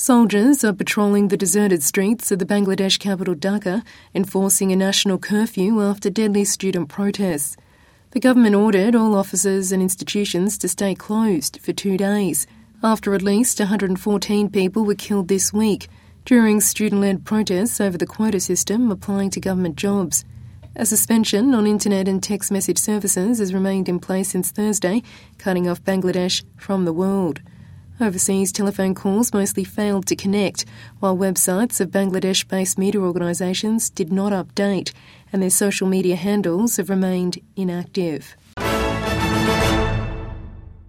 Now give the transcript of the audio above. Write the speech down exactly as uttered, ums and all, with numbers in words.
Soldiers are patrolling the deserted streets of the Bangladesh capital Dhaka, enforcing a national curfew after deadly student protests. The government ordered all offices and institutions to stay closed for two days, after at least one hundred fourteen people were killed this week during student-led protests over the quota system applying to government jobs. A suspension on internet and text message services has remained in place since Thursday, cutting off Bangladesh from the world. Overseas telephone calls mostly failed to connect, while websites of Bangladesh-based media organisations did not update, and their social media handles have remained inactive.